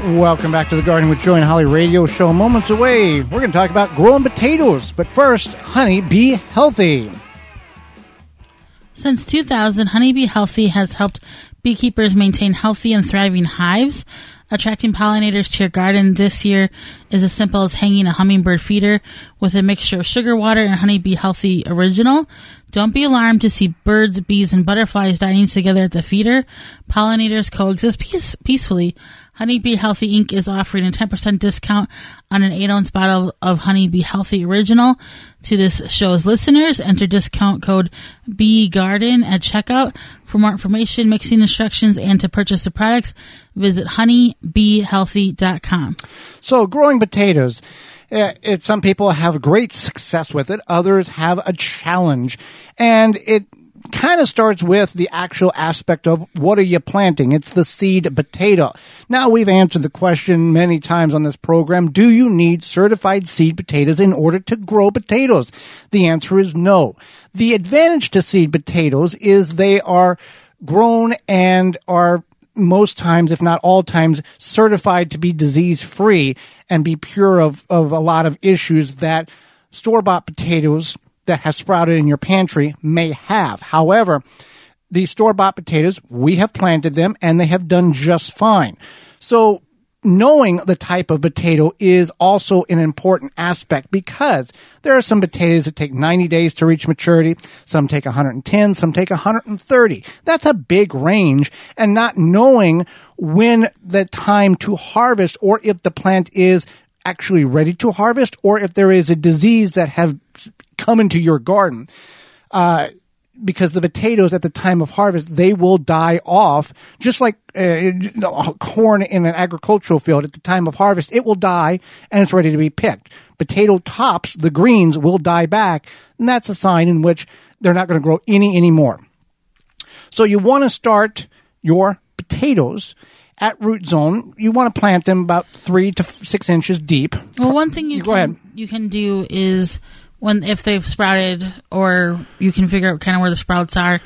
Welcome back to the Garden with Joy and Holly radio show. Moments away, we're going to talk about growing potatoes. But first, Honey Bee Healthy. Since 2000, Honey Bee Healthy has helped beekeepers maintain healthy and thriving hives. Attracting pollinators to your garden this year is as simple as hanging a hummingbird feeder with a mixture of sugar water and Honey Bee Healthy Original. Don't be alarmed to see birds, bees, and butterflies dining together at the feeder. Pollinators coexist peacefully. Honey Bee Healthy Inc. is offering a 10% discount on an 8-ounce bottle of Honey Bee Healthy Original to this show's listeners. Enter discount code BEEGARDEN at checkout. For more information, mixing instructions, and to purchase the products, visit honeybeehealthy.com. So, growing potatoes. Some people have great success with it. Others have a challenge. And it kind of starts with the actual aspect of what are you planting? It's the seed potato. Now, we've answered the question many times on this program. Do you need certified seed potatoes in order to grow potatoes? The answer is no. The advantage to seed potatoes is they are grown and are most times, if not all times, certified to be disease-free and be pure of a lot of issues that store-bought potatoes that have sprouted in your pantry may have. However, these store-bought potatoes, we have planted them and they have done just fine. So knowing the type of potato is also an important aspect because there are some potatoes that take 90 days to reach maturity. Some take 110, some take 130. That's a big range, and not knowing when the time to harvest or if the plant is actually ready to harvest or if there is a disease that have come into your garden. Because the potatoes at the time of harvest, they will die off, just like corn in an agricultural field. At the time of harvest, it will die and it's ready to be picked. Potato tops, the greens, will die back, and that's a sign in which they're not going to grow any anymore. So you want to start your potatoes at root zone. You want to plant them about 3 to 6 inches deep. Well, one thing you can do is if they've sprouted, or you can figure out kind of where the sprouts are,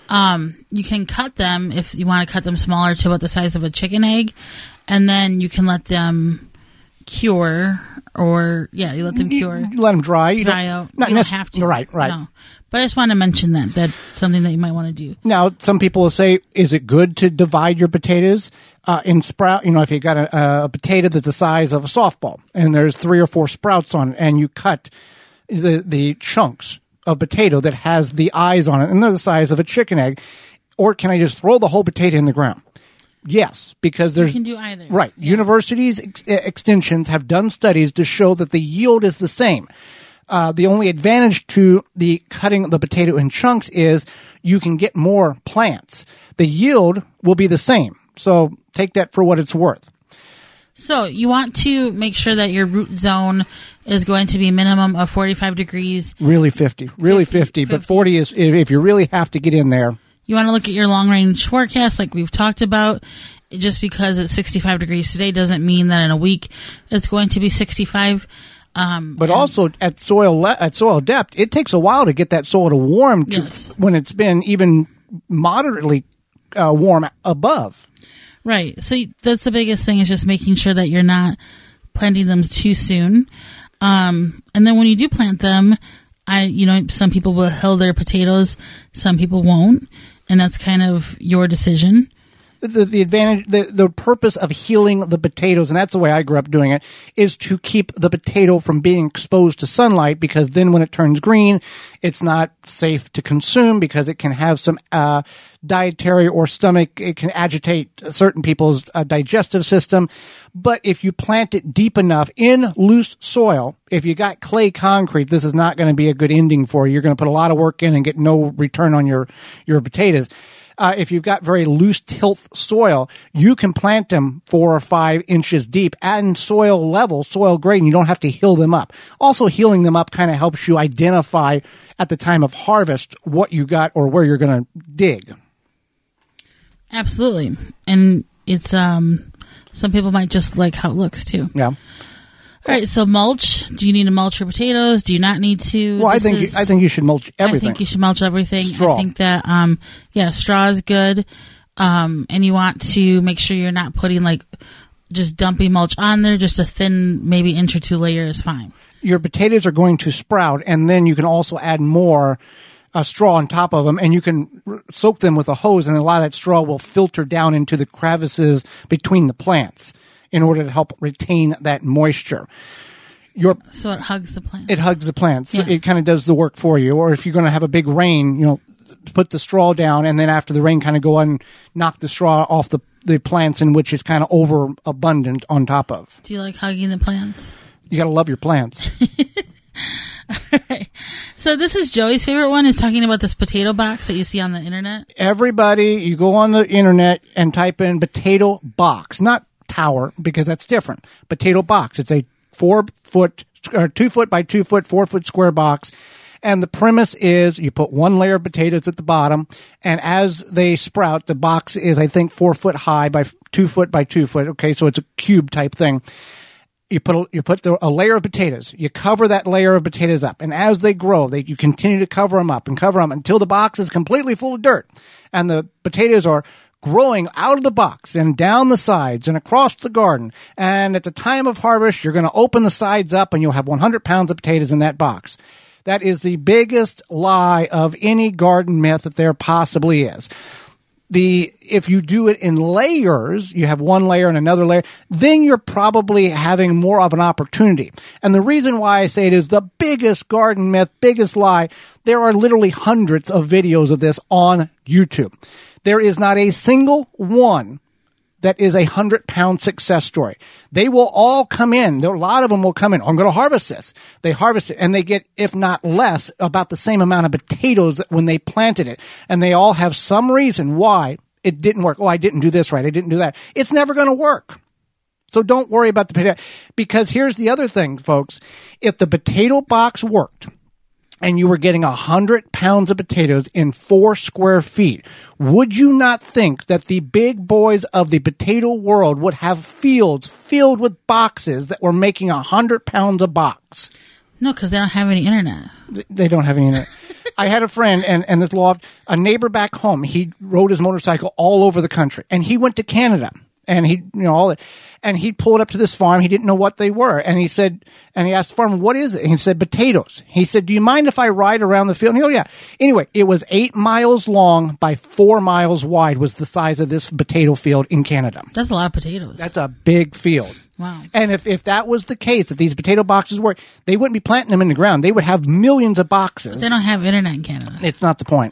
you can cut them if you want to cut them smaller to about the size of a chicken egg, and then you can let them cure, you let them cure. You let them dry. You dry out. You don't have to. Right. No. But I just want to mention that. That's something that you might want to do. Now, some people will say, is it good to divide your potatoes in sprout? If you got a potato that's the size of a softball and there's 3 or 4 sprouts on it, and you cut the chunks of potato that has the eyes on it, and they're the size of a chicken egg, or can I just throw the whole potato in the ground? Yes, because you can do either. Right. Yeah. Universities, extensions have done studies to show that the yield is the same. The only advantage to the cutting the potato in chunks is you can get more plants. The yield will be the same. So take that for what it's worth. So you want to make sure that your root zone is going to be minimum of 45 degrees. Really 50. But 40 is if you really have to get in there. You want to look at your long-range forecast like we've talked about. Just because it's 65 degrees today doesn't mean that in a week it's going to be 65. But also at soil depth, it takes a while to get that soil to warm when it's been even moderately warm above. Right. So that's the biggest thing, is just making sure that you're not planting them too soon. And then when you do plant them, some people will hill their potatoes, some people won't, and that's kind of your decision. The advantage, the purpose of healing the potatoes, and that's the way I grew up doing it, is to keep the potato from being exposed to sunlight, because then when it turns green, it's not safe to consume because it can have some dietary or stomach, it can agitate certain people's digestive system. But if you plant it deep enough in loose soil, if you got clay concrete, this is not going to be a good ending for you. You're going to put a lot of work in and get no return on your potatoes. If you've got very loose tilth soil, you can plant them 4 or 5 inches deep and soil level, soil grade, and you don't have to hill them up. Also, healing them up kind of helps you identify at the time of harvest what you got or where you're going to dig. Absolutely. And it's, some people might just like how it looks too. Yeah. All right, so mulch. Do you need to mulch your potatoes? Do you not need to? Well, I think you should mulch everything. I think you should mulch everything. Straw. I think that straw is good. And you want to make sure you're not putting like just dumping mulch on there, just a thin, maybe inch or 2 layer is fine. Your potatoes are going to sprout, and then you can also add more straw on top of them, and you can soak them with a hose, and a lot of that straw will filter down into the crevices between the plants in order to help retain that moisture. So it hugs the plant. It hugs the plants. Yeah. It kind of does the work for you. Or if you're going to have a big rain, put the straw down, and then after the rain, kind of go and knock the straw off the plants in which it's kind of overabundant on top of. Do you like hugging the plants? You got to love your plants. All right. So this is Joey's favorite one, is talking about this potato box that you see on the internet. Everybody, you go on the internet and type in potato box, not tower, because that's different. Potato box. It's a 2 foot by 2 foot, 4 foot square box. And the premise is you put one layer of potatoes at the bottom, and as they sprout, the box is, I think, 4 foot high by 2 foot by 2 foot. Okay, so it's a cube type thing. You put a layer of potatoes. You cover that layer of potatoes up, and as they grow, you continue to cover them up and cover them until the box is completely full of dirt, and the potatoes are growing out of the box and down the sides and across the garden. And at the time of harvest, you're going to open the sides up, and you'll have 100 pounds of potatoes in that box. That is the biggest lie of any garden myth that there possibly is. If you do it in layers, you have one layer and another layer, then you're probably having more of an opportunity. And the reason why I say it is the biggest garden myth, biggest lie, there are literally hundreds of videos of this on YouTube. There is not a single one that is a 100-pound success story. They will all come in. A lot of them will come in. I'm going to harvest this. They harvest it, and they get, if not less, about the same amount of potatoes when they planted it. And they all have some reason why it didn't work. Oh, I didn't do this right. I didn't do that. It's never going to work. So don't worry about the potato. Because here's the other thing, folks. If the potato box worked, and you were getting 100 pounds of potatoes in 4 square feet, would you not think that the big boys of the potato world would have fields filled with boxes that were making 100 pounds a box? No, because they don't have any internet. They don't have any internet. I had a friend, and this loft, a neighbor back home, he rode his motorcycle all over the country, and he went to Canada. And he pulled up to this farm. He didn't know what they were. And he asked the farmer, what is it? And he said, potatoes. He said, do you mind if I ride around the field? And he goes, yeah. Anyway, it was 8 miles long by 4 miles wide was the size of this potato field in Canada. That's a lot of potatoes. That's a big field. Wow. And if that was the case, if these potato boxes work, they wouldn't be planting them in the ground. They would have millions of boxes. But they don't have internet in Canada. It's not the point.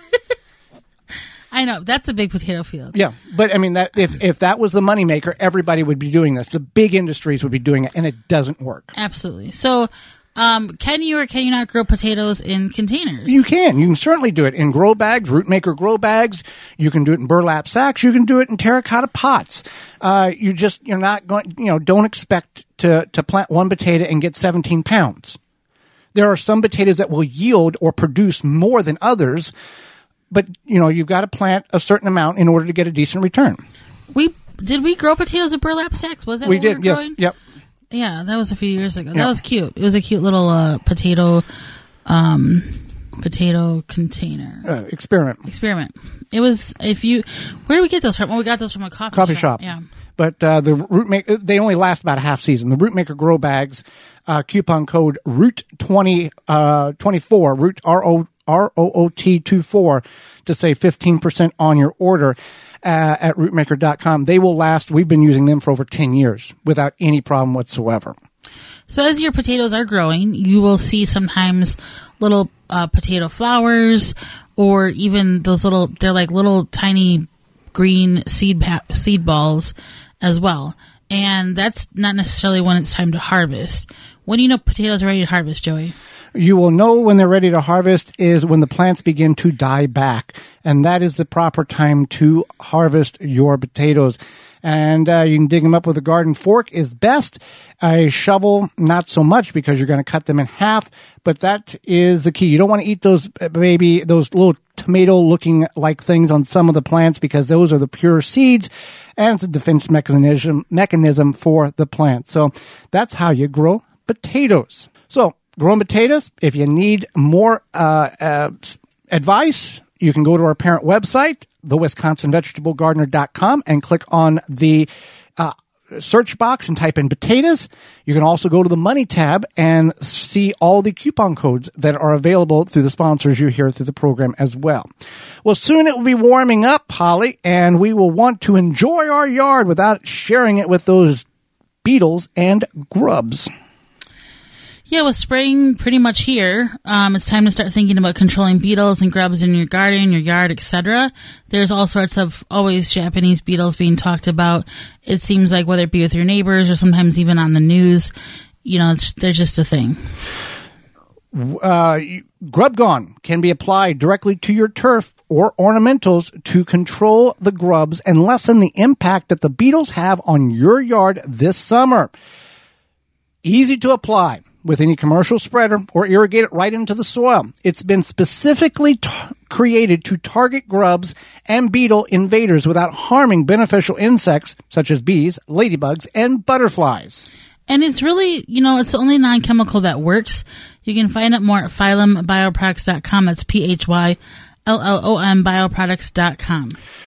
I know. That's a big potato field. Yeah. But I mean, that if that was the moneymaker, everybody would be doing this. The big industries would be doing it, and it doesn't work. Absolutely. So, can you or can you not grow potatoes in containers? You can. You can certainly do it in grow bags, root maker grow bags. You can do it in burlap sacks. You can do it in terracotta pots. You're not going, don't expect to plant one potato and get 17 pounds. There are some potatoes that will yield or produce more than others. But, you've got to plant a certain amount in order to get a decent return. Did we grow potatoes in burlap sacks? Was that we what did? We were yes. growing? Yep. Yeah, that was a few years ago. Yep. That was cute. It was a cute little potato container. Experiment. It was, where did we get those from? Well, we got those from a coffee shop. Yeah. But the root maker, they only last about a half season. The root maker grow bags, coupon code ROOT24, root ROOT24 to save 15% on your order at rootmaker.com. They will last. We've been using them for over 10 years without any problem whatsoever. So as your potatoes are growing, you will see sometimes little potato flowers, or even those they're like little tiny green seed balls as well. And that's not necessarily when it's time to harvest. When do you know potatoes are ready to harvest, Joey? You will know when they're ready to harvest is when the plants begin to die back. And that is the proper time to harvest your potatoes. And you can dig them up with a garden fork is best. A shovel, not so much, because you're going to cut them in half. But that is the key. You don't want to eat those little tomato-looking like things on some of the plants, because those are the pure seeds, and it's a defense mechanism for the plant. So that's how you grow potatoes. So growing potatoes, if you need more advice, you can go to our parent website, thewisconsinvegetablegardener.com, and click on the search box and type in potatoes. You can also go to the Money tab and see all the coupon codes that are available through the sponsors you hear through the program as well. Well, soon it will be warming up, Holly, and we will want to enjoy our yard without sharing it with those beetles and grubs. Yeah, with spring pretty much here, it's time to start thinking about controlling beetles and grubs in your garden, your yard, etc. There's all sorts of always Japanese beetles being talked about. It seems like whether it be with your neighbors or sometimes even on the news, they're just a thing. Grub Gone can be applied directly to your turf or ornamentals to control the grubs and lessen the impact that the beetles have on your yard this summer. Easy to apply with any commercial spreader or irrigate it right into the soil. It's been specifically created to target grubs and beetle invaders without harming beneficial insects such as bees, ladybugs, and butterflies. And it's really, it's the only non-chemical that works. You can find out more at phyllumbioproducts.com. That's PHYLLOM bioproducts.com.